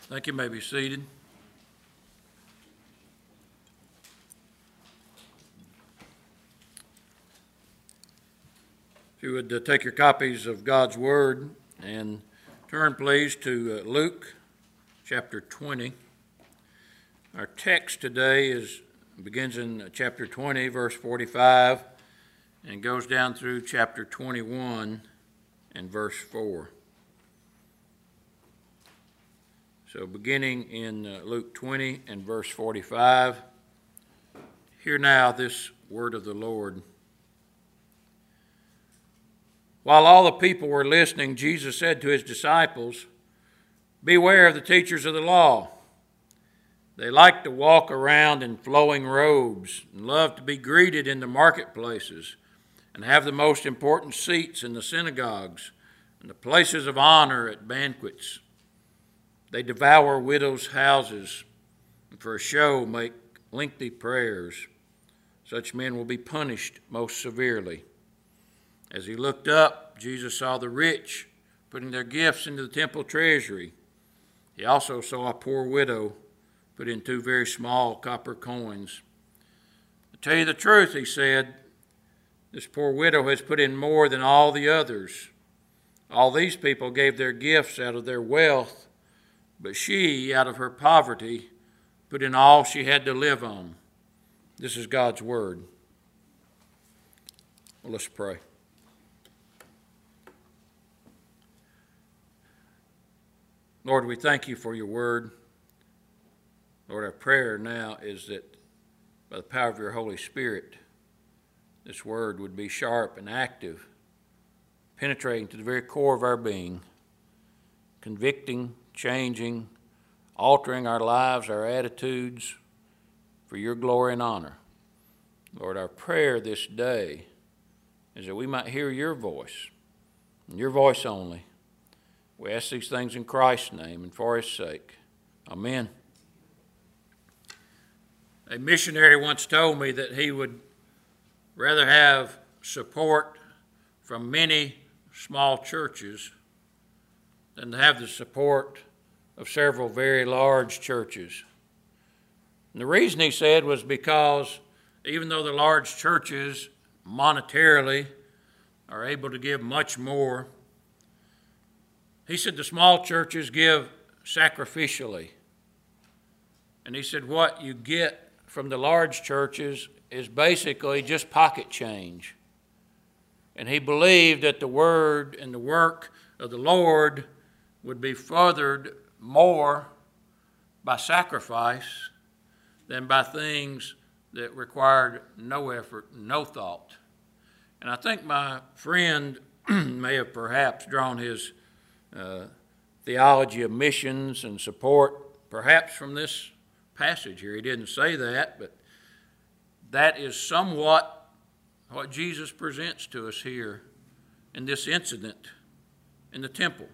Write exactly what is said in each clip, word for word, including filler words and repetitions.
Thank you. You may be seated. If you would uh, take your copies of God's Word and turn, please, to uh, Luke chapter twenty. Our text today is begins in chapter twenty, verse forty-five, and goes down through chapter twenty-one and verse four. So beginning in uh, Luke twenty and verse forty-five, hear now this word of the Lord. While all the people were listening, Jesus said to his disciples, "Beware of the teachers of the law. They like to walk around in flowing robes and love to be greeted in the marketplaces and have the most important seats in the synagogues and the places of honor at banquets. They devour widows' houses and for a show make lengthy prayers. Such men will be punished most severely." As he looked up, Jesus saw the rich putting their gifts into the temple treasury. He also saw a poor widow put in two very small copper coins. "To tell you the truth," he said, "this poor widow has put in more than all the others. All these people gave their gifts out of their wealth, but she, out of her poverty, put in all she had to live on." This is God's word. Well, let's pray. Lord, we thank you for your word. Lord, our prayer now is that by the power of your Holy Spirit, this word would be sharp and active, penetrating to the very core of our being, convicting, changing, altering our lives, our attitudes for your glory and honor. Lord, our prayer this day is that we might hear your voice, and your voice only. We ask these things in Christ's name and for his sake. Amen. A missionary once told me that he would rather have support from many small churches than to have the support of several very large churches. And the reason he said was because even though the large churches monetarily are able to give much more, he said the small churches give sacrificially. And he said what you get from the large churches is basically just pocket change. And he believed that the word and the work of the Lord would be furthered more by sacrifice than by things that required no effort, no thought. And I think my friend may have perhaps drawn his Uh, theology of missions and support, perhaps from this passage here. He didn't say that, but that is somewhat what Jesus presents to us here in this incident in the temple.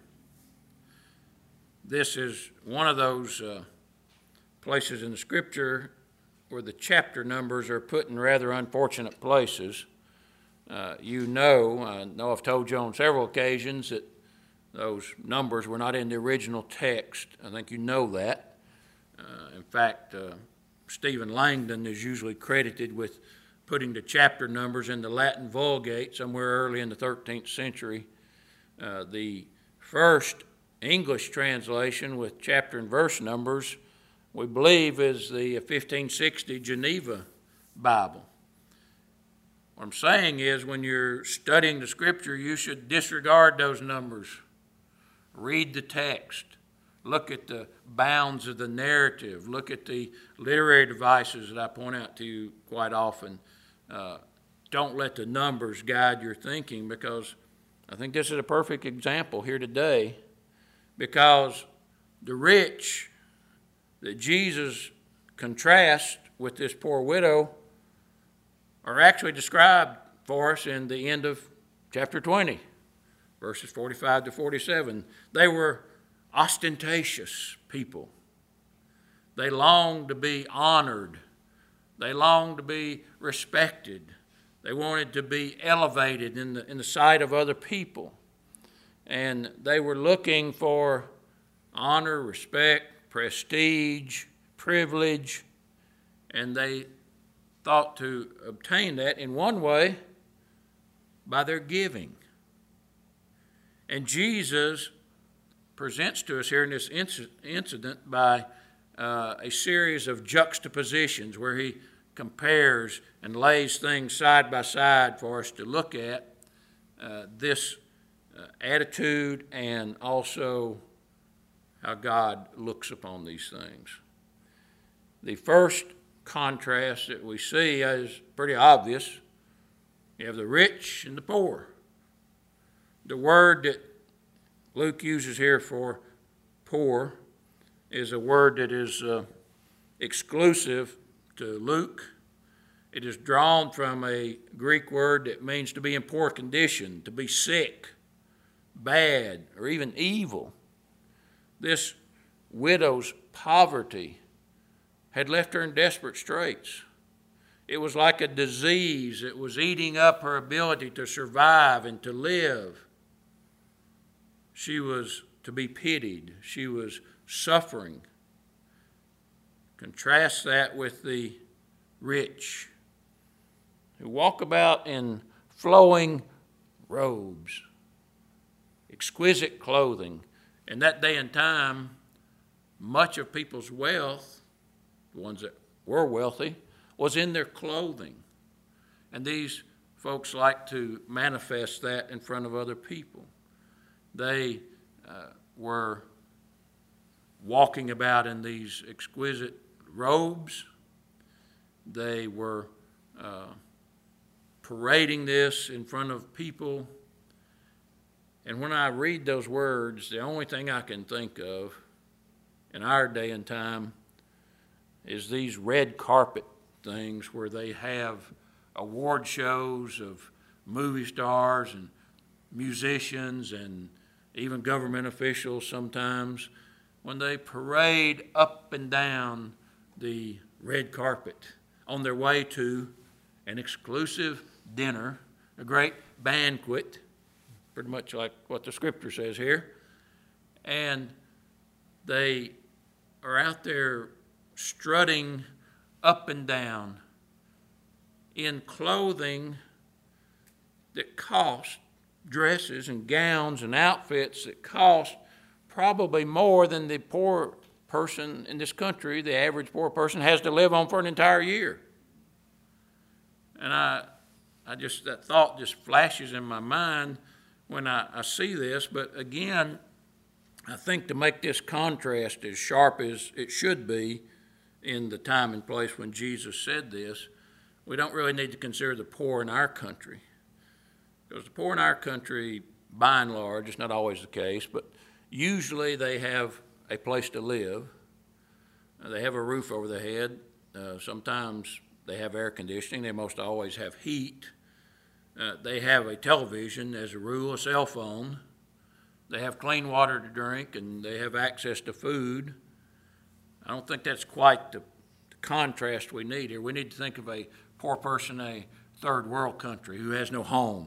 This is one of those uh, places in the Scripture where the chapter numbers are put in rather unfortunate places. Uh, you know, I know I've told you on several occasions that those numbers were not in the original text. I think you know that. Uh, in fact, uh, Stephen Langdon is usually credited with putting the chapter numbers in the Latin Vulgate somewhere early in the thirteenth century. Uh, the first English translation with chapter and verse numbers, we believe, is the fifteen sixty Geneva Bible. What I'm saying is when you're studying the Scripture, you should disregard those numbers. Read the text. Look at the bounds of the narrative. Look at the literary devices that I point out to you quite often. Uh, don't let the numbers guide your thinking, because I think this is a perfect example here today, because the rich that Jesus contrasts with this poor widow are actually described for us in the end of chapter twenty. Verses forty-five to forty-seven. They were ostentatious people. They longed to be honored. They longed to be respected. They wanted to be elevated in the, in the sight of other people. And they were looking for honor, respect, prestige, privilege, and they thought to obtain that in one way by their giving. And Jesus presents to us here in this incident by uh, a series of juxtapositions where he compares and lays things side by side for us to look at, uh, this uh, attitude and also how God looks upon these things. The first contrast that we see is pretty obvious. You have the rich and the poor. The word that Luke uses here for poor is a word that is uh, exclusive to Luke. It is drawn from a Greek word that means to be in poor condition, to be sick, bad, or even evil. This widow's poverty had left her in desperate straits. It was like a disease that was eating up her ability to survive and to live. She was to be pitied. She was suffering. Contrast that with the rich who walk about in flowing robes, exquisite clothing. In that day and time, much of people's wealth, the ones that were wealthy, was in their clothing. And these folks like to manifest that in front of other people. They uh, were walking about in these exquisite robes. They were uh, parading this in front of people. And when I read those words, the only thing I can think of in our day and time is these red carpet things where they have award shows of movie stars and musicians and even government officials sometimes, when they parade up and down the red carpet on their way to an exclusive dinner, a great banquet, pretty much like what the scripture says here, and they are out there strutting up and down in clothing that cost, dresses and gowns and outfits that cost probably more than the poor person in this country, the average poor person, has to live on for an entire year. And I, I just, that thought just flashes in my mind when I, I see this. But again, I think to make this contrast as sharp as it should be in the time and place when Jesus said this, we don't really need to consider the poor in our country. Because the poor in our country, by and large, it's not always the case, but usually they have a place to live. They have a roof over their head. Uh, sometimes they have air conditioning. They most always have heat. Uh, they have a television, as a rule, a cell phone. They have clean water to drink, and they have access to food. I don't think that's quite the, the contrast we need here. We need to think of a poor person in a third world country who has no home,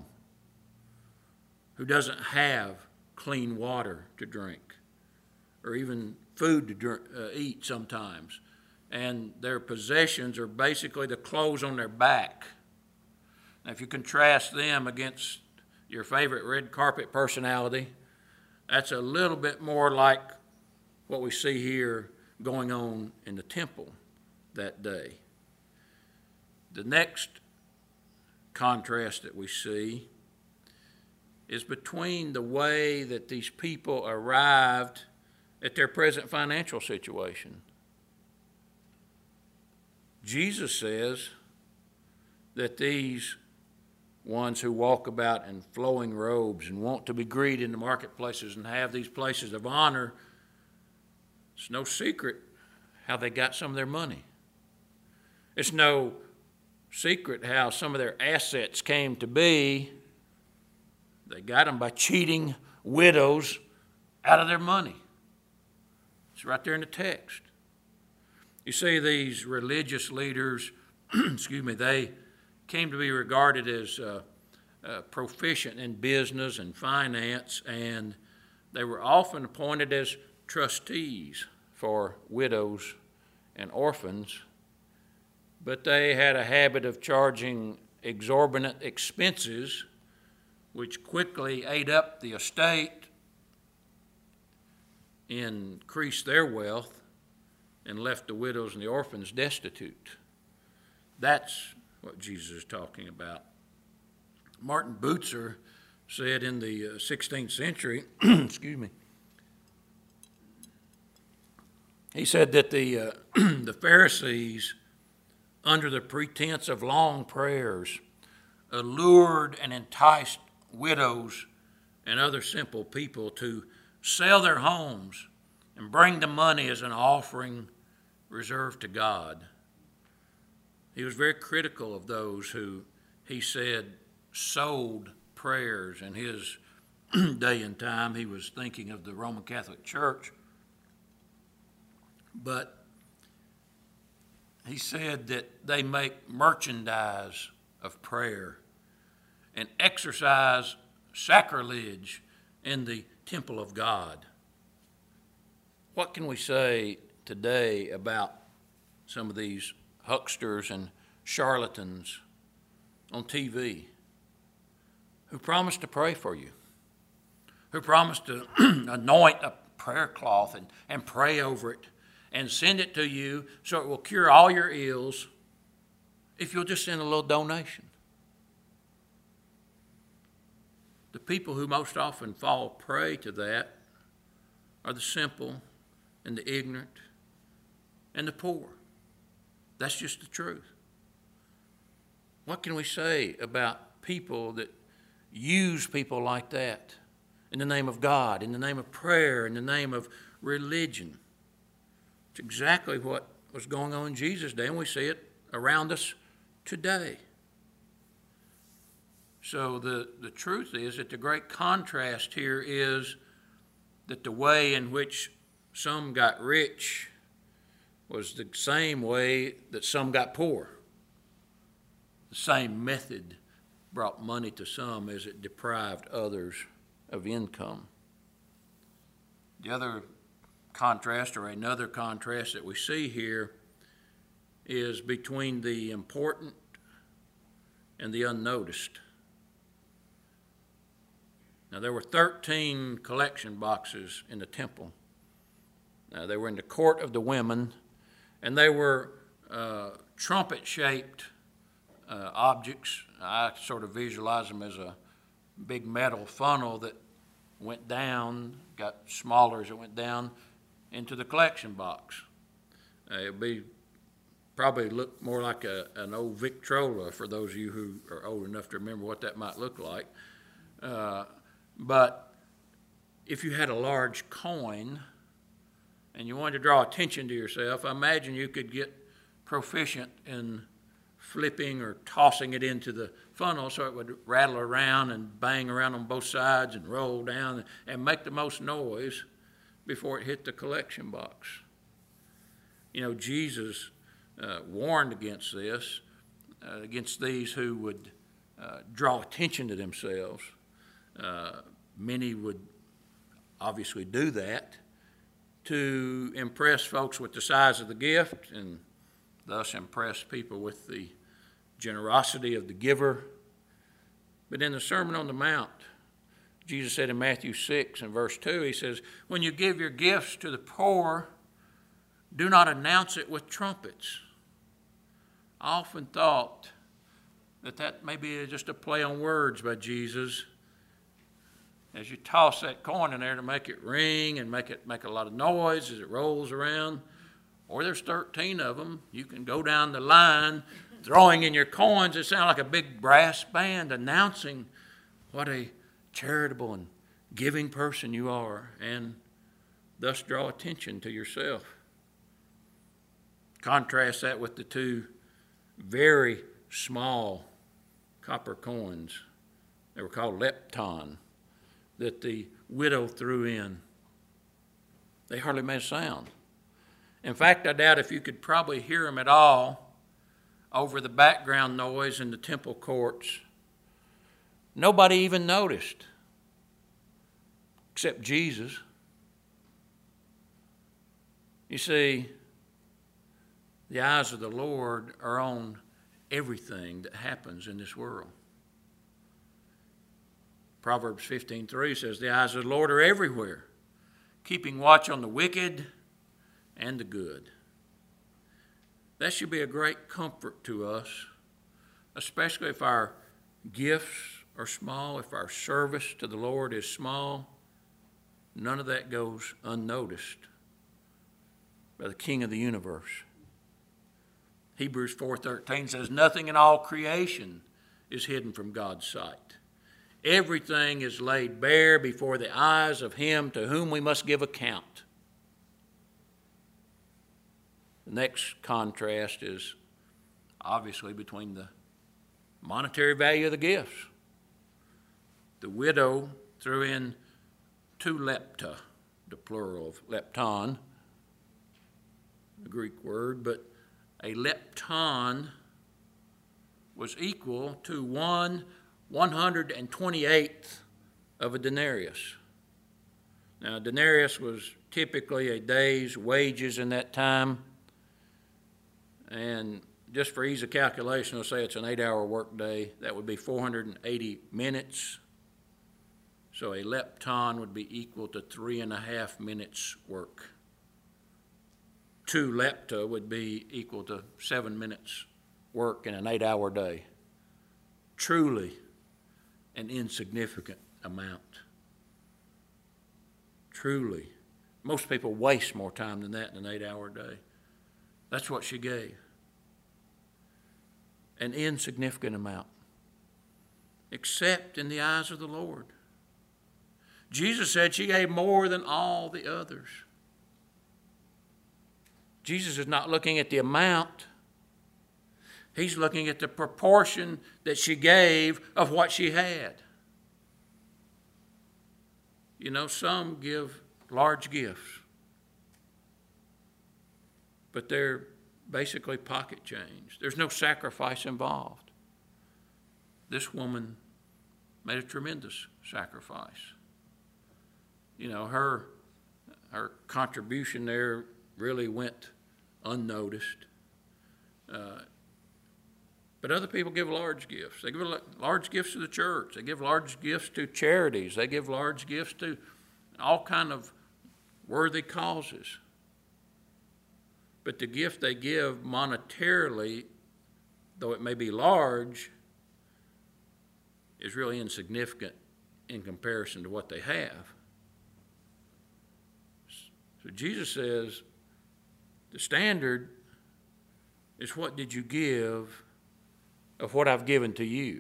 who doesn't have clean water to drink, or even food to drink, uh, eat sometimes. And their possessions are basically the clothes on their back. Now, if you contrast them against your favorite red carpet personality, that's a little bit more like what we see here going on in the temple that day. The next contrast that we see is between the way that these people arrived at their present financial situation. Jesus says that these ones who walk about in flowing robes and want to be greeted in the marketplaces and have these places of honor, it's no secret how they got some of their money. It's no secret how some of their assets came to be. They got them by cheating widows out of their money. It's right there in the text. You see, these religious leaders, excuse me, they came to be regarded as uh, uh, proficient in business and finance, and they were often appointed as trustees for widows and orphans, but they had a habit of charging exorbitant expenses, which quickly ate up the estate, increased their wealth, and left the widows and the orphans destitute. That's what Jesus is talking about. Martin Bucer said in the sixteenth century, excuse me, he said that the, uh, the Pharisees, under the pretense of long prayers, allured and enticed widows and other simple people to sell their homes and bring the money as an offering reserved to God. He was very critical of those who, he said, sold prayers. In his day and time, he was thinking of the Roman Catholic Church. But he said that they make merchandise of prayer and exercise sacrilege in the temple of God. What can we say today about some of these hucksters and charlatans on T V who promise to pray for you, who promise to anoint a prayer cloth and, and pray over it and send it to you so it will cure all your ills if you'll just send a little donation? The people who most often fall prey to that are the simple and the ignorant and the poor. That's just the truth. What can we say about people that use people like that in the name of God, in the name of prayer, in the name of religion? It's exactly what was going on in Jesus' day, and we see it around us today. So the, the truth is that the great contrast here is that the way in which some got rich was the same way that some got poor. The same method brought money to some as it deprived others of income. The other contrast, or another contrast that we see here, is between the important and the unnoticed. Now, there were thirteen collection boxes in the temple. Now, they were in the court of the women, and they were uh, trumpet-shaped uh, objects. I sort of visualize them as a big metal funnel that went down, got smaller as it went down into the collection box. Uh, it would be probably look more like a, an old Victrola for those of you who are old enough to remember what that might look like. Uh, but if you had a large coin and you wanted to draw attention to yourself, I imagine you could get proficient in flipping or tossing it into the funnel so it would rattle around and bang around on both sides and roll down and make the most noise before it hit the collection box. You know, Jesus uh, warned against this, uh, against these who would uh, draw attention to themselves. Uh, many would obviously do that to impress folks with the size of the gift and thus impress people with the generosity of the giver. But in the Sermon on the Mount, Jesus said in Matthew six and verse two, he says, when you give your gifts to the poor, do not announce it with trumpets. I often thought that that may be just a play on words by Jesus. As you toss that coin in there to make it ring and make it make a lot of noise as it rolls around, or there's thirteen of them, you can go down the line throwing in your coins. It sounds like a big brass band announcing what a charitable and giving person you are, and thus draw attention to yourself. Contrast that with the two very small copper coins. They were called lepton, that the widow threw in. They hardly made a sound. In fact, I doubt if you could probably hear them at all over the background noise in the temple courts. Nobody even noticed, except Jesus. You see, the eyes of the Lord are on everything that happens in this world. Proverbs fifteen three says, the eyes of the Lord are everywhere, keeping watch on the wicked and the good. That should be a great comfort to us, especially if our gifts are small, if our service to the Lord is small. None of that goes unnoticed by the King of the universe. Hebrews four thirteen says, nothing in all creation is hidden from God's sight. Everything is laid bare before the eyes of him to whom we must give account. The next contrast is obviously between the monetary value of the gifts. The widow threw in two lepta, the plural of lepton, the Greek word, but a lepton was equal to one one hundred twenty-eighth of a denarius. Now, a denarius was typically a day's wages in that time. And just for ease of calculation, let's say it's an eight-hour workday. That would be four hundred eighty minutes. So a lepton would be equal to three and a half minutes work. Two lepta would be equal to seven minutes work in an eight-hour day. Truly an insignificant amount. Truly. Most people waste more time than that in an eight-hour day. That's what she gave. An insignificant amount. Except in the eyes of the Lord. Jesus said she gave more than all the others. Jesus is not looking at the amount. He's looking at the proportion that she gave of what she had. You know, some give large gifts, but they're basically pocket change. There's no sacrifice involved. This woman made a tremendous sacrifice. You know, her, her contribution there really went unnoticed. Uh, But other people give large gifts. They give large gifts to the church. They give large gifts to charities. They give large gifts to all kind of worthy causes. But the gift they give monetarily, though it may be large, is really insignificant in comparison to what they have. So Jesus says, the standard is what did you give of what I've given to you.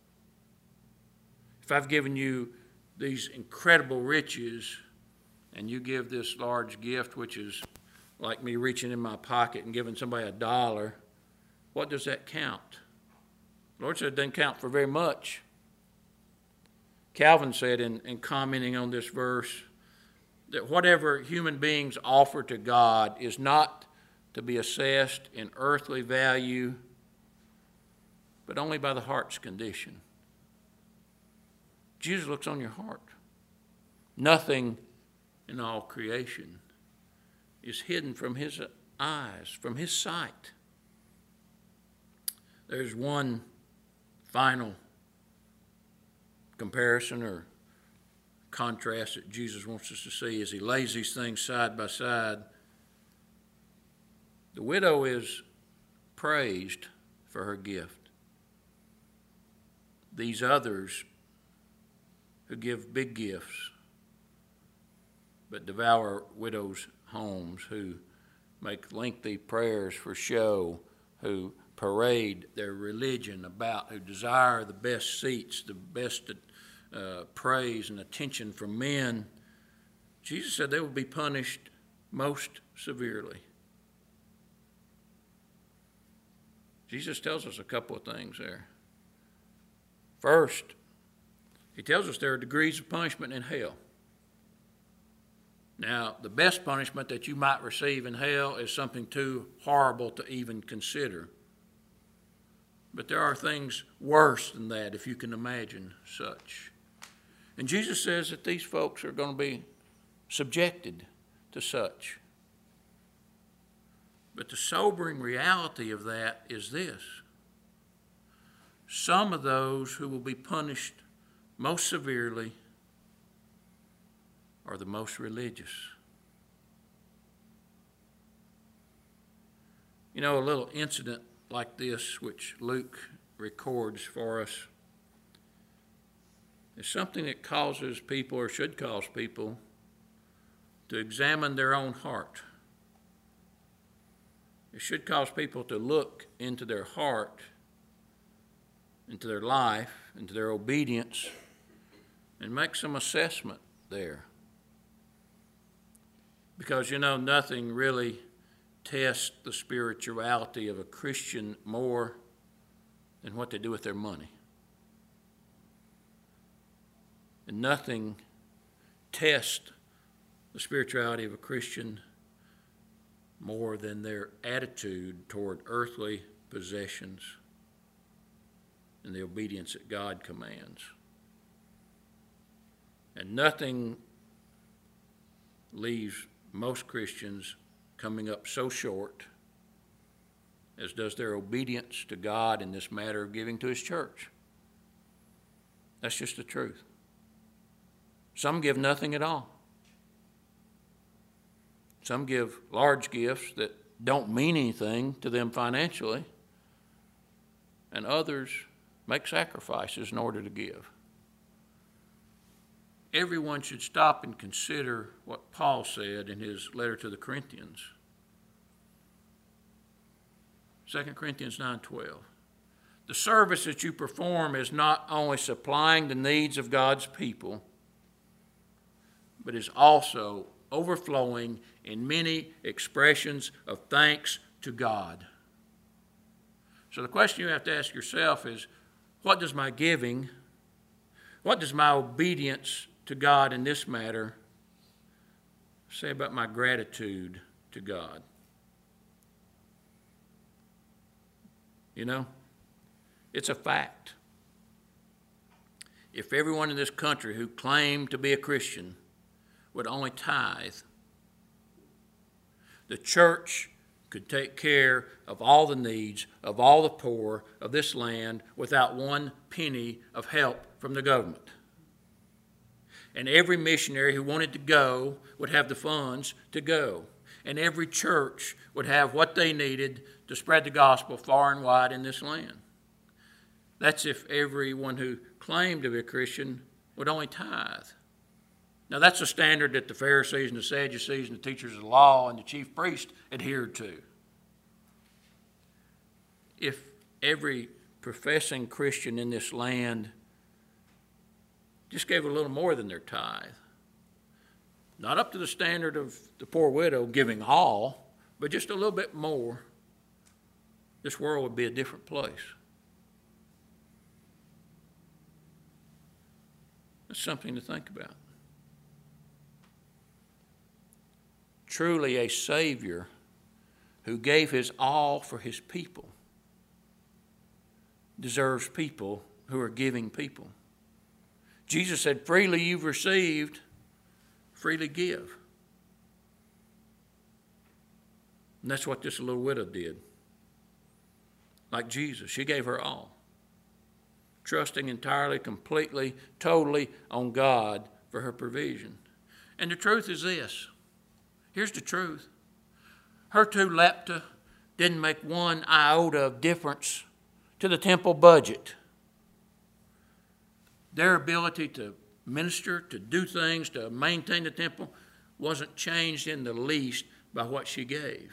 If I've given you these incredible riches and you give this large gift, which is like me reaching in my pocket and giving somebody a dollar, what does that count? The Lord said it doesn't count for very much. Calvin said in, in commenting on this verse that whatever human beings offer to God is not to be assessed in earthly value, but only by the heart's condition. Jesus looks on your heart. Nothing in all creation is hidden from his eyes, from his sight. There's one final comparison or contrast that Jesus wants us to see as he lays these things side by side. The widow is praised for her gift. These others who give big gifts but devour widows' homes, who make lengthy prayers for show, who parade their religion about, who desire the best seats, the best uh, praise and attention from men, Jesus said they will be punished most severely. Jesus tells us a couple of things there. First, he tells us there are degrees of punishment in hell. Now, the best punishment that you might receive in hell is something too horrible to even consider. But there are things worse than that, if you can imagine such. And Jesus says that these folks are going to be subjected to such. But the sobering reality of that is this. Some of those who will be punished most severely are the most religious. You know, a little incident like this, which Luke records for us, is something that causes people, or should cause people, to examine their own heart. It should cause people to look into their heart, into their life, into their obedience, and make some assessment there. Because, you know, nothing really tests the spirituality of a Christian more than what they do with their money. And nothing tests the spirituality of a Christian more than their attitude toward earthly possessions and the obedience that God commands. And nothing leaves most Christians coming up so short as does their obedience to God in this matter of giving to His church. That's just the truth. Some give nothing at all. Some give large gifts that don't mean anything to them financially, and others make sacrifices in order to give. Everyone should stop and consider what Paul said in his letter to the Corinthians. Second Corinthians nine twelve. The service that you perform is not only supplying the needs of God's people, but is also overflowing in many expressions of thanks to God. So the question you have to ask yourself is, what does my giving, what does my obedience to God in this matter say about my gratitude to God? You know, it's a fact. If everyone in this country who claimed to be a Christian would only tithe, the church could take care of all the needs of all the poor of this land without one penny of help from the government. And every missionary who wanted to go would have the funds to go. And every church would have what they needed to spread the gospel far and wide in this land. That's if everyone who claimed to be a Christian would only tithe. Now, that's a standard that the Pharisees and the Sadducees and the teachers of the law and the chief priests adhered to. If every professing Christian in this land just gave a little more than their tithe, not up to the standard of the poor widow giving all, but just a little bit more, this world would be a different place. That's something to think about. Truly a Savior who gave his all for his people deserves people who are giving people. Jesus said, freely you've received, freely give. And that's what this little widow did. Like Jesus, she gave her all, trusting entirely, completely, totally on God for her provision. And the truth is this. Here's the truth. Her two lepta didn't make one iota of difference to the temple budget. Their ability to minister, to do things, to maintain the temple wasn't changed in the least by what she gave.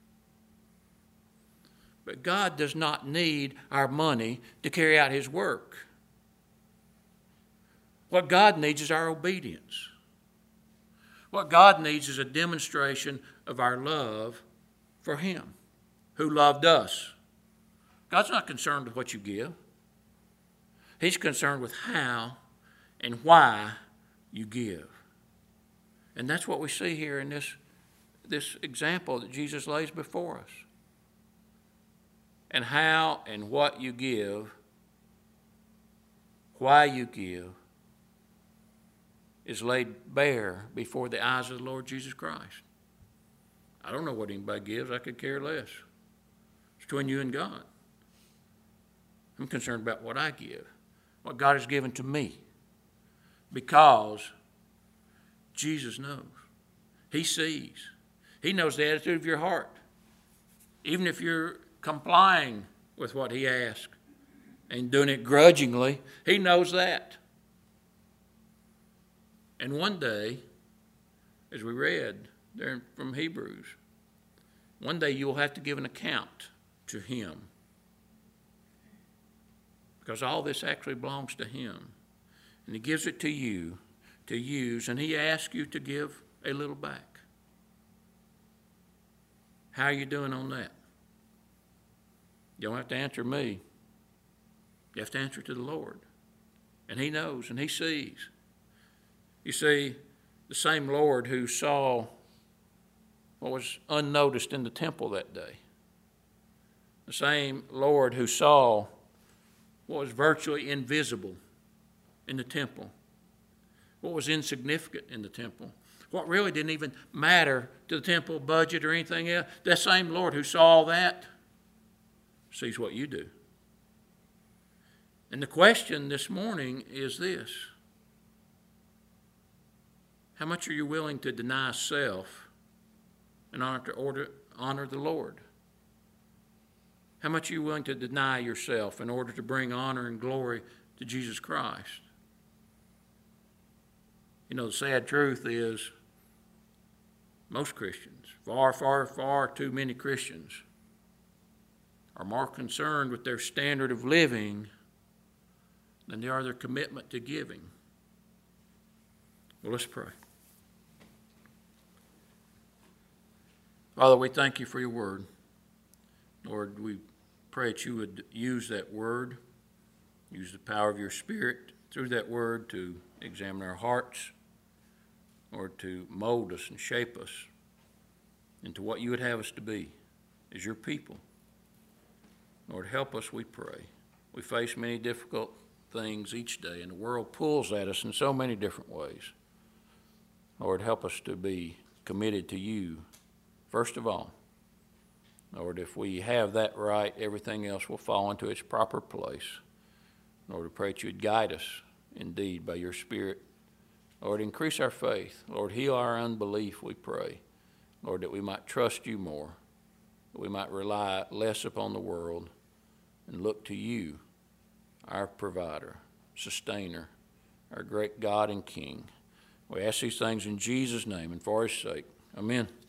But God does not need our money to carry out his work. What God needs is our obedience. What God needs is a demonstration of our love for him, who loved us. God's not concerned with what you give. He's concerned with how and why you give. And that's what we see here in this, this example that Jesus lays before us. And how and what you give, why you give, is laid bare before the eyes of the Lord Jesus Christ. I don't know what anybody gives. I could care less. It's between you and God. I'm concerned about what I give, what God has given to me, because Jesus knows. He sees. He knows the attitude of your heart. Even if you're complying with what he asks and doing it grudgingly, he knows that. And one day, as we read there from Hebrews, one day you will have to give an account to him, because all this actually belongs to him. And he gives it to you to use, and he asks you to give a little back. How are you doing on that? You don't have to answer me. You have to answer to the Lord. And he knows and he sees. You see, the same Lord who saw what was unnoticed in the temple that day, the same Lord who saw what was virtually invisible in the temple, what was insignificant in the temple, what really didn't even matter to the temple budget or anything else, that same Lord who saw all that sees what you do. And the question this morning is this: how much are you willing to deny self in order to order, honor the Lord? How much are you willing to deny yourself in order to bring honor and glory to Jesus Christ? You know, the sad truth is most Christians, far, far, far too many Christians, are more concerned with their standard of living than they are their commitment to giving. Well, let's pray. Father, we thank you for your word. Lord, we pray that you would use that word, use the power of your Spirit through that word to examine our hearts, or to mold us and shape us into what you would have us to be as your people. Lord, help us, we pray. We face many difficult things each day, and the world pulls at us in so many different ways. Lord, help us to be committed to you, first of all. Lord, if we have that right, everything else will fall into its proper place. Lord, we pray that you would guide us indeed by your Spirit. Lord, increase our faith. Lord, heal our unbelief, we pray. Lord, that we might trust you more, that we might rely less upon the world and look to you, our provider, sustainer, our great God and King. We ask these things in Jesus' name and for his sake. Amen.